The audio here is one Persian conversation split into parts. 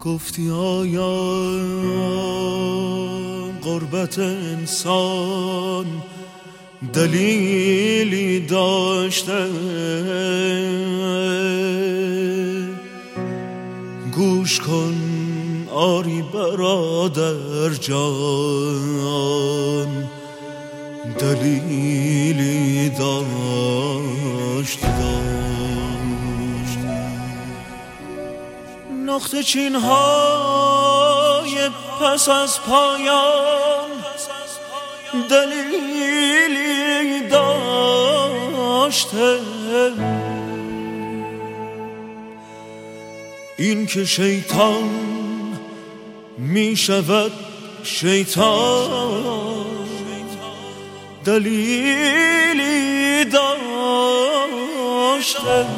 گفتی آیا غربت انسان دلیلی داشته؟ گوش کن آری برادر جان، دلیلی داشت. نقطه چین های پس از پایان دلیلی داشته. این که شیطان می شود شیطان دلیلی داشته.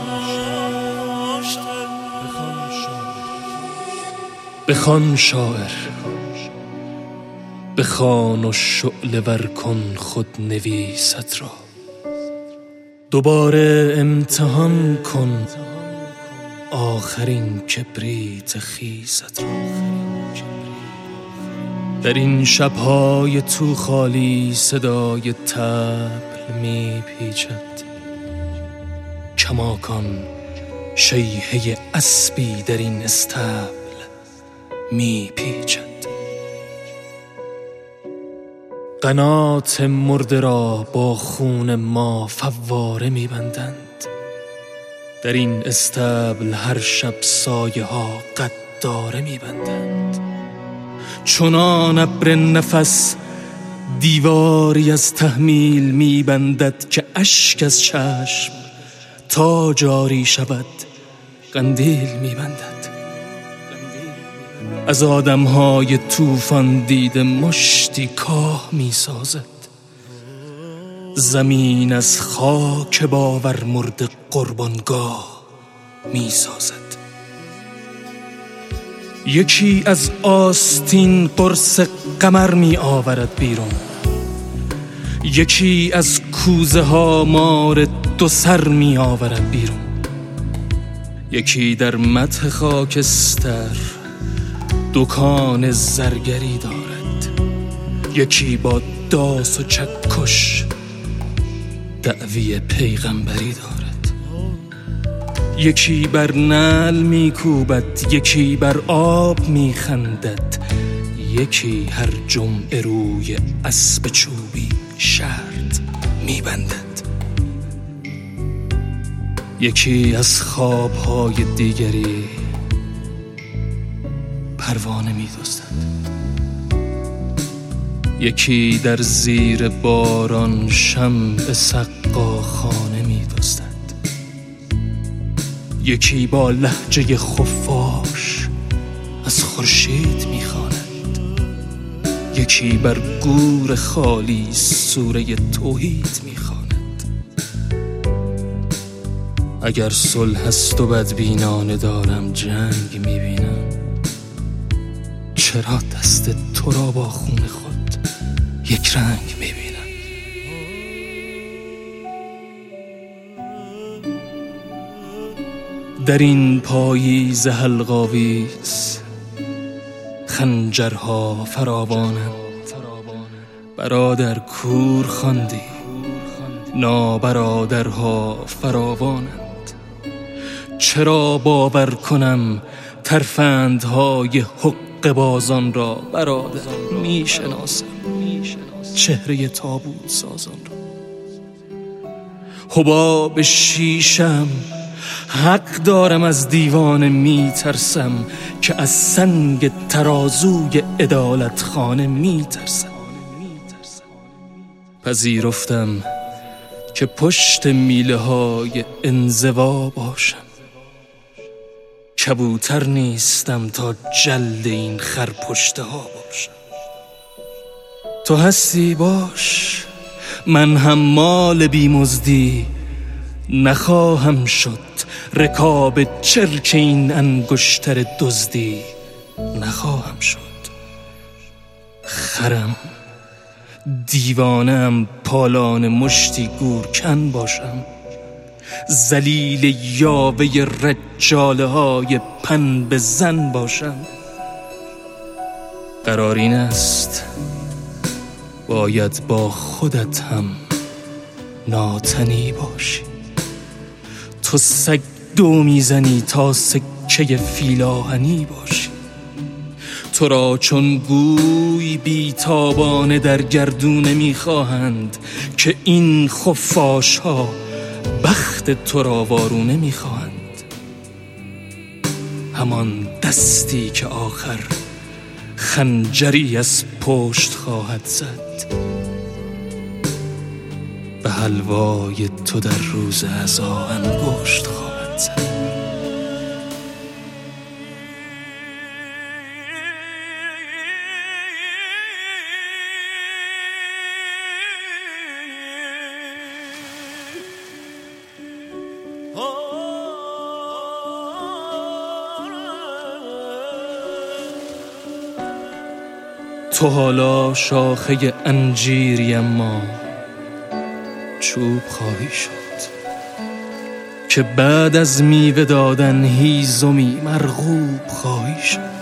بخوان شاعر، بخوان و شعله ور کن خود نویست را. دوباره امتحان کن آخرین کبریت خیست را. در این شبهای تو خالی صدای طبل می پیچد. کماکان شیهه اسبی در این استبل می پیچد. قنات مرده را با خون ما فواره می بندند. در این استبل هر شب سایه ها قداره می بندند. چنان ابر نفس دیواری از تحمیل می بندد که اشک از چشم تا جاری شود قندیل می بندد. از آدمهای طوفان دیده مشتی کاه می سازد. زمین از خاک باور مرده قربانگاه می سازد. یکی از آستین قرص قمر می آورد بیرون. یکی از کوزه ها مار دو سر می آورد بیرون. یکی در مدح خاکستر دکان زرگری دارد. یکی با داس و چکش دعوی پیغمبری دارد. یکی بر نعل میکوبد، یکی بر آب میخندد. یکی هر جمعه روی اسب چوبی شرط میبندد. یکی از خوابهای دیگری پروانه می‌دزدد. یکی در زیر باران شمع سقاخانه می‌دزدد. یکی با لهجه خفاش از خورشید می‌خواند. یکی بر گور خالی سوره توحید می‌خواند. اگر صلح است و بدبینانه دارم جنگ می‌بینم، چرا دست تو را با خون خود یک رنگ می‌بینم؟ در این پاییز حلق‌آویز خنجرها فراوانند. برادر کور خواندی، نابرادرها فراوانند. چرا باور کنم ترفندهای حق بازان را؟ برادر میشناسم چهره تابوت سازان را. حباب شیشم حق دارم، از دیوانه میترسم که از سنگ ترازوی عدالت خانه میترسم. پذیرفتم که پشت میله های انزوا باشم. کبوتر نیستم تا جلد این خرپشته ها باشم. تو هستی باش، من هم مال بیمزدی نخواهم شد. رکاب چرک این انگشتر دزدی نخواهم شد. خرم دیوانم پالان مشتی گورکن باشم. ذلیل یاوه رجاله های پن به زن باشم. قرار این است باید با خودت هم ناتنی باشی. تو سگ دو میزنی تا سکه فیلاهنی باشی. تو را چون گوی بیتابانه در گردونه میخواهند که این خفاش ها بخت تو را وارونه میخواهند. همان دستی که آخر خنجری از پشت خواهد زد به حلوای تو در روز عزا انگشت خواهد زد. تو حالا شاخه انجیری اما چوب خواهی شد که بعد از میوه دادن هیزمی مرغوب خواهی شد.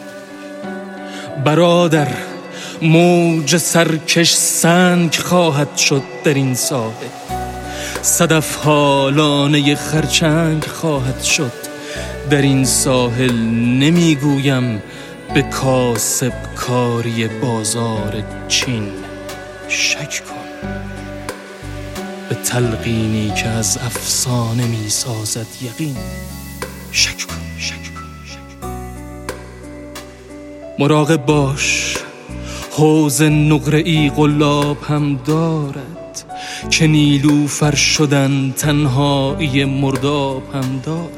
برادر، موج سرکش سنگ خواهد شد در این ساحل. صدف ها لانه خرچنگ خواهد شد در این ساحل. نمیگویم به کاسب کاری بازار چین شک کن، به تلقینی که از افسانه می سازد یقین شک کن. مراقب باش، حوض نقره‌ای قلاب هم دارد که نیلوفر شدن تنهایی مرداب هم دارد.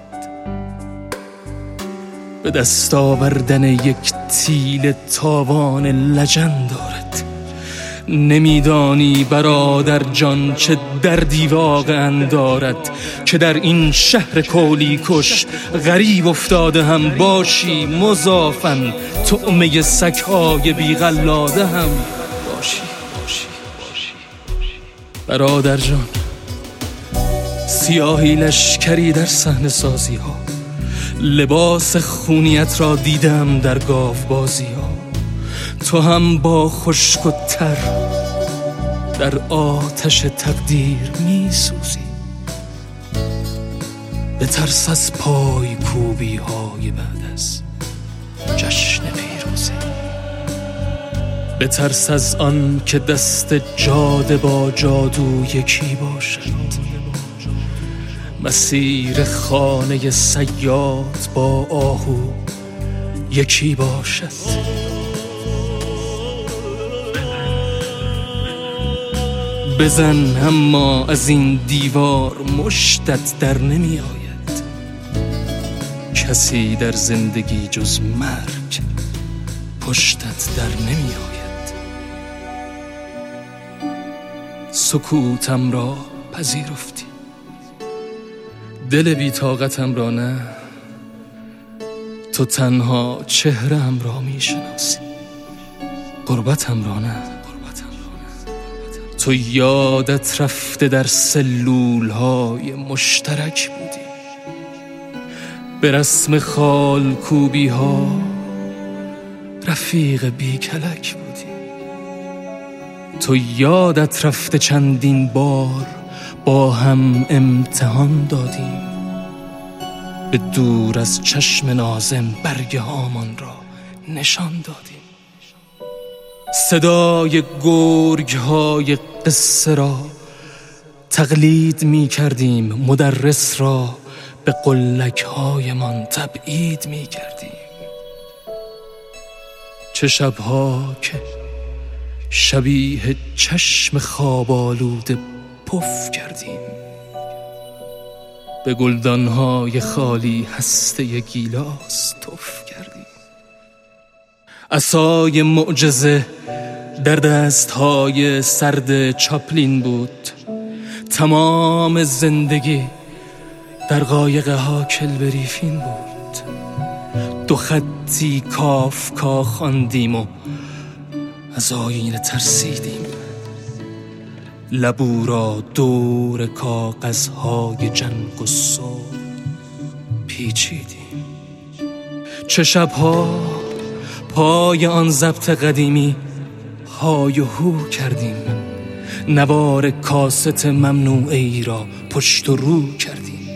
به دست آوردن یک تیل تاوان لجن دارد. نمیدانی برادر جان چه دردی واقعا دارد که در این شهر کولی کش غریب افتاده هم باشی، مضافن طعمه سگ‌های بی‌قلاده هم باشی. برادر جان، سیاهی لشکری در صحنه سازی ها، لباس خونیت را دیدم در گاو بازی ها. تو هم با خشک و تر در آتش تقدیر می سوزی. به ترس از پای کوبی های بعد از جشن پیروزی. به ترس از آن که دست جاده با جادو یکی باشد. مسیر خانه صیاد با آهو یکی باشد. بزن اما از این دیوار مشتت در نمی آید. کسی در زندگی جز مرگ پشتت در نمی آید. سکوتم را پذیرفتی، دل بی طاقتم را نه. تو تنها چهره‌ام را می شناسی، غربتم را نه. تو یادت رفته در سلولهای مشترک بودی، به رسم خال کوبی ها رفیق بی کلک بودی. تو یادت رفته چندین بار با هم امتحان دادیم، به دور از چشم ناظم برگ هامان را نشان دادیم. صدای گرگ های قصه را تقلید می کردیم، مدرس را به قلک هایمان تبعید می کردیم. چه شبها که شبیه چشم خواب آلوده پف کردیم، به گلدانهای خالی هسته گیلاس تف کردیم. عصای معجزه در دستهای سرد چاپلین بود. تمام زندگی در قایق ها کلبریفین بود. دو خطی کافکا خواندیم و از آینه ترسیدیم. لبو را دور کاغذهای جنگ و صلح پیچیدیم. چه شبها پای آن ضبط قدیمی های و هو کردیم، نوار کاست ممنوعی را پشت و رو کردیم.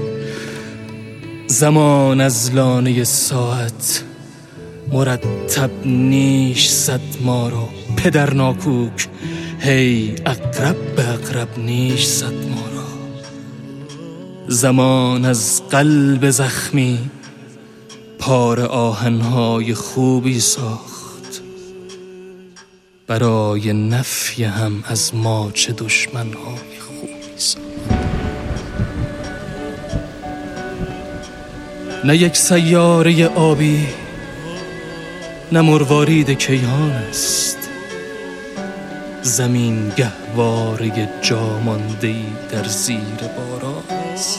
زمان از لانه ساعت مرتب نیش زد ما را، پدر ناکوک هی اقرب به اقرب نیش زد ما را. زمان از قلب زخمی پار آهنهای خوبی ساخت، برای نفی هم از ما چه دشمنهای خوبی ساخت. نه یک سیاره آبی، نه مروارید کیهان است، زمین گهواره جامانده‌ای در زیر باران است.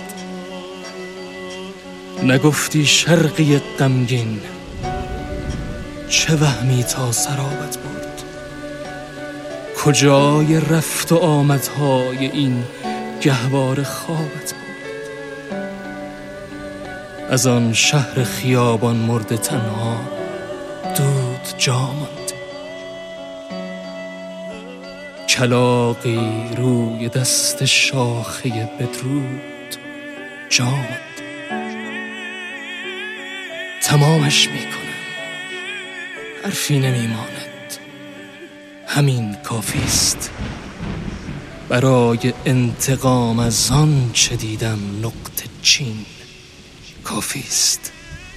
نگفتی شرقی غمگین، چه وهمی تا سرابت برد؟ کجای رفت و آمدهای این گهواره خوابت برد؟ از آن شهر خیابان مرده تنها دود جا ماند، کلاغی روی دست شاخه بدرود جا ماند. تمامش میکنم، حرفی نمیماند، همین کافیست برای انتقام از آن چه دیدم. نقطه چین کافیست.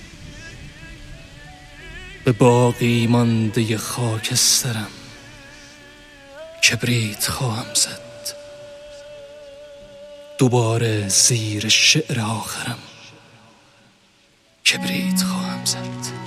به باقی مانده خاکسترم کبریت خواهم زد، دوباره زیر شعر آخرم کبریت خواهم زد.